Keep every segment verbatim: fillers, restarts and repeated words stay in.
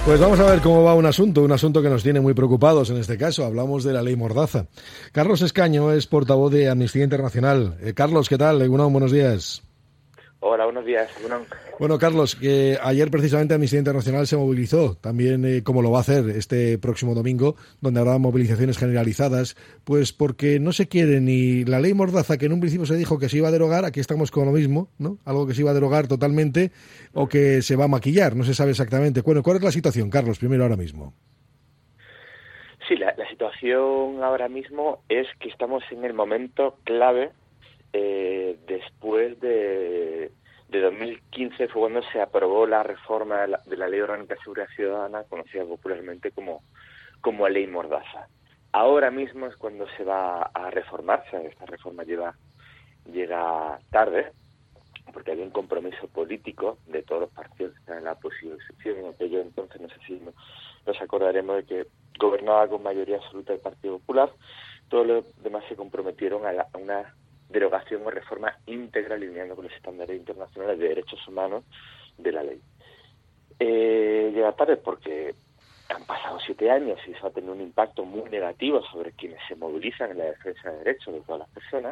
Pues vamos a ver cómo va un asunto, un asunto que nos tiene muy preocupados en este caso. Hablamos de la ley Mordaza. Carlos Escaño es portavoz de Amnistía Internacional. Eh, Carlos, ¿qué tal? Egunon, buenos días. Hola, buenos días, Egunon. Bueno, Carlos, que ayer precisamente Amnistía Internacional se movilizó, también eh, como lo va a hacer este próximo domingo, donde habrá movilizaciones generalizadas, pues porque no se quiere ni la ley Mordaza, que en un principio se dijo que se iba a derogar, aquí estamos con lo mismo, ¿no? Algo que se iba a derogar totalmente o que se va a maquillar, no se sabe exactamente. Bueno, ¿cuál es la situación, Carlos, primero ahora mismo? Sí, la, la situación ahora mismo es que estamos en el momento clave eh, después de... de dos mil quince fue cuando se aprobó la reforma de la, de la Ley Orgánica de Seguridad Ciudadana, conocida popularmente como, como Ley Mordaza. Ahora mismo es cuando se va a reformarse. Esta reforma lleva, llega tarde, porque había un compromiso político de todos los partidos que están en la oposición. En aquello entonces, no sé si nos, nos acordaremos de que gobernaba con mayoría absoluta el Partido Popular. Todos los demás se comprometieron a, la, a una derogación o reforma íntegra alineando con los estándares internacionales de derechos humanos de la ley. Eh, llega tarde porque han pasado siete años y eso ha tenido un impacto muy negativo sobre quienes se movilizan en la defensa de derechos de todas las personas.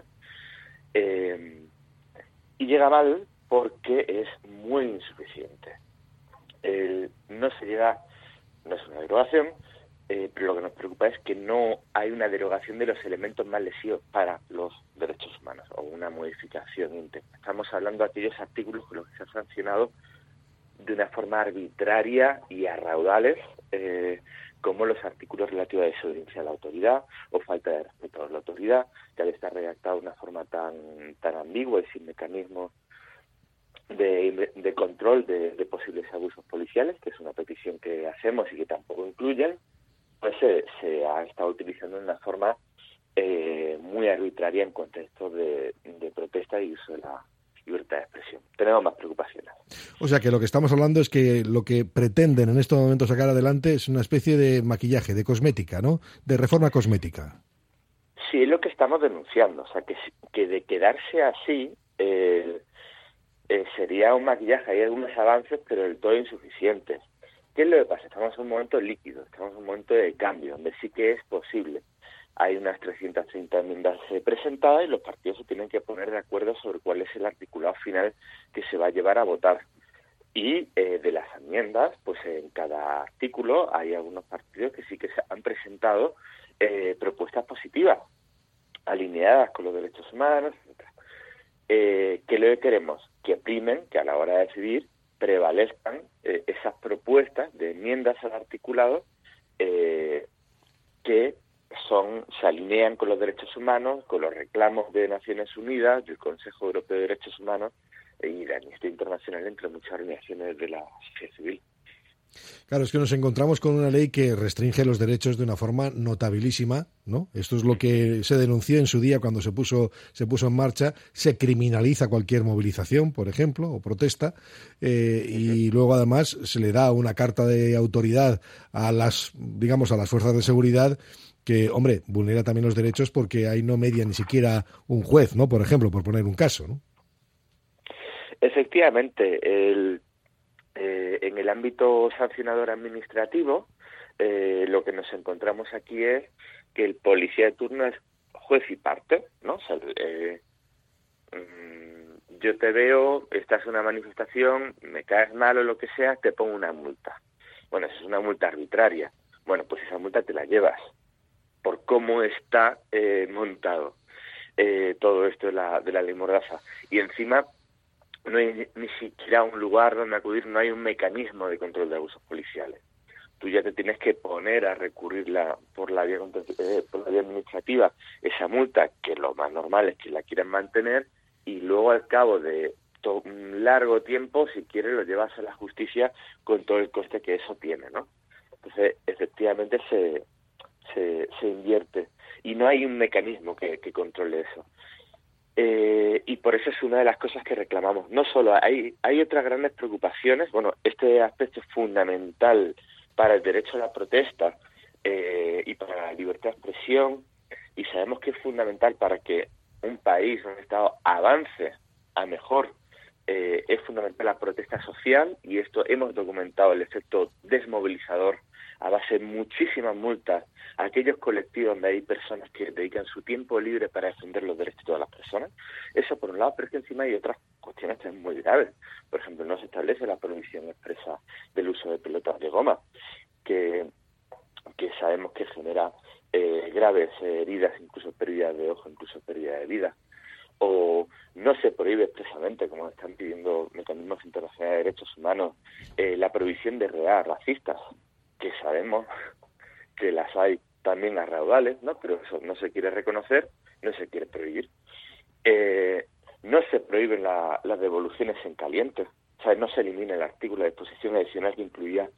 Eh, y llega mal porque es muy insuficiente. El, no se llega, no es una derogación, Eh, pero lo que nos preocupa es que no hay una derogación de los elementos más lesivos para los derechos humanos o una modificación íntegra. Estamos hablando de aquellos artículos con los que se ha sancionado de una forma arbitraria y a raudales, eh, como los artículos relativos a desobediencia a la autoridad o falta de respeto a la autoridad, que al estar redactado de una forma tan, tan ambigua y sin mecanismos de, de control de, de posibles abusos policiales, que es una petición que hacemos y que tampoco incluyen, pues se, se ha estado utilizando de una forma eh, muy arbitraria en contextos de, de protesta y uso de la libertad de expresión. Tenemos más preocupaciones. O sea que lo que estamos hablando es que lo que pretenden en estos momentos sacar adelante es una especie de maquillaje, de cosmética, ¿no? De reforma cosmética. Sí, es lo que estamos denunciando. O sea, que, que de quedarse así eh, eh, sería un maquillaje. Hay algunos avances, pero del todo insuficientes. ¿Qué es lo que pasa? Estamos en un momento líquido, estamos en un momento de cambio, donde sí que es posible. Hay unas trescientas treinta enmiendas presentadas y los partidos se tienen que poner de acuerdo sobre cuál es el articulado final que se va a llevar a votar. Y eh, de las enmiendas, pues en cada artículo hay algunos partidos que sí que se han presentado eh, propuestas positivas, alineadas con los derechos humanos, etcétera. Eh, ¿Qué es lo que queremos? Que primen, que a la hora de decidir, prevalezcan eh, esas propuestas de enmiendas al articulado eh, que son se alinean con los derechos humanos, con los reclamos de Naciones Unidas, del Consejo Europeo de Derechos Humanos y de Amnistía Internacional, entre muchas organizaciones de la sociedad civil. Claro, es que nos encontramos con una ley que restringe los derechos de una forma notabilísima, ¿no? Esto es lo que se denunció en su día cuando se puso se puso en marcha. Se criminaliza cualquier movilización, por ejemplo, o protesta, eh, y luego además se le da una carta de autoridad a las, digamos, a las fuerzas de seguridad que, hombre, vulnera también los derechos porque ahí no media ni siquiera un juez, ¿no? Por ejemplo, por poner un caso, ¿no? Efectivamente, el Eh, en el ámbito sancionador administrativo, eh, lo que nos encontramos aquí es que el policía de turno es juez y parte, ¿no? O sea, eh, mmm, yo te veo, estás en una manifestación, me caes mal o lo que sea, te pongo una multa. Bueno, esa es una multa arbitraria. Bueno, pues esa multa te la llevas por cómo está eh, montado eh, todo esto de la, de la ley Mordaza. Y encima no hay ni siquiera un lugar donde acudir, no hay un mecanismo de control de abusos policiales. Tú ya te tienes que poner a recurrirla por la vía, eh, por la vía administrativa, esa multa, que lo más normal es que la quieran mantener, y luego al cabo de todo un largo tiempo, si quieres, lo llevas a la justicia con todo el coste que eso tiene, ¿no? Entonces, efectivamente, se, se, se invierte, y no hay un mecanismo que, que controle eso. Eh, y por eso es una de las cosas que reclamamos. No solo hay hay otras grandes preocupaciones. Bueno, este aspecto es fundamental para el derecho a la protesta eh, y para la libertad de expresión, y sabemos que es fundamental para que un país, un Estado, avance a mejor eh, es fundamental la protesta social, y esto hemos documentado el efecto desmovilizador a base de muchísimas multas a aquellos colectivos donde hay personas que dedican su tiempo libre para defender los derechos de todas las personas. Eso por un lado, pero es que encima hay otras cuestiones también muy graves. Por ejemplo, no se establece la prohibición expresa del uso de pelotas de goma, que, que sabemos que genera eh, graves heridas, incluso pérdida de ojo, incluso pérdida de vida. O no se prohíbe expresamente, como están pidiendo mecanismos internacionales de derechos humanos, eh, la prohibición de redes racistas, que sabemos que las hay también a raudales, ¿no? Pero eso no se quiere reconocer, no se quiere prohibir. Eh, no se prohíben la, las devoluciones en caliente, o sea, no se elimina el artículo de disposición adicional que incluía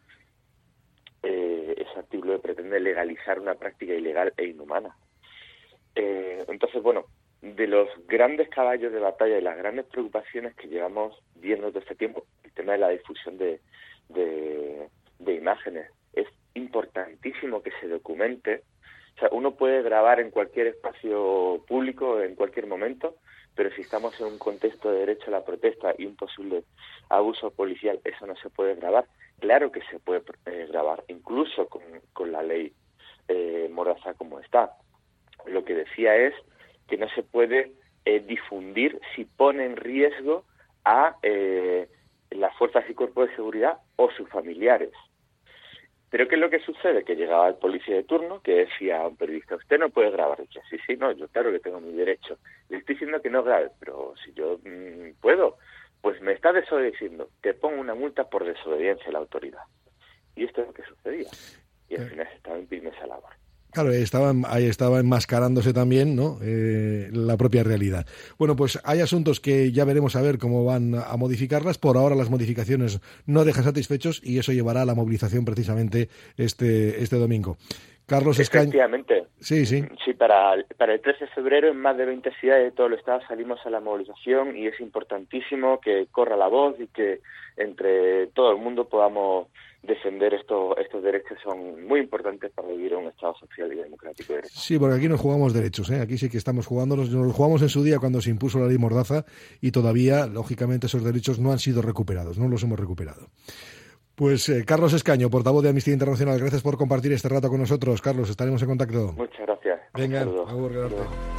eh, ese artículo que pretende legalizar una práctica ilegal e inhumana. Eh, entonces, bueno, de los grandes caballos de batalla y las grandes preocupaciones que llevamos viendo todo este tiempo, el tema de la difusión de, de, de imágenes. Es importantísimo que se documente. O sea, uno puede grabar en cualquier espacio público, en cualquier momento, pero si estamos en un contexto de derecho a la protesta y un posible abuso policial, eso no se puede grabar. Claro que se puede eh, grabar, incluso con, con la ley eh, Mordaza como está. Lo que decía es que no se puede eh, difundir si pone en riesgo a eh, las fuerzas y cuerpos de seguridad o sus familiares. Pero ¿qué es lo que sucede? Que llegaba el policía de turno que decía a un periodista, usted no puede grabar. Y yo, sí, sí, no, yo claro que tengo mi derecho. Le estoy diciendo que no grabe, pero si yo mmm, puedo, pues me está desobedeciendo. Te pongo una multa por desobediencia a la autoridad. Y esto es lo que sucedía. Y al final se estaba impidiendo esa labor. Claro, estaba, ahí estaba enmascarándose también, ¿no? Eh, la propia realidad. Bueno, pues hay asuntos que ya veremos a ver cómo van a modificarlas. Por ahora las modificaciones no dejan satisfechos y eso llevará a la movilización precisamente este este domingo. Carlos Escaño. Efectivamente. Sí, sí. Sí, para, para el trece de febrero en más de veinte ciudades de todo el estado salimos a la movilización y es importantísimo que corra la voz y que entre todo el mundo podamos defender estos estos derechos que son muy importantes para vivir en un estado social y democrático. Sí, porque aquí no jugamos derechos, ¿eh? Aquí sí que estamos jugando, nos los jugamos en su día cuando se impuso la ley Mordaza y todavía, lógicamente, esos derechos no han sido recuperados, no los hemos recuperado. Pues eh, Carlos Escaño, portavoz de Amnistía Internacional, gracias por compartir este rato con nosotros. Carlos, estaremos en contacto. Muchas gracias. Venga, agur,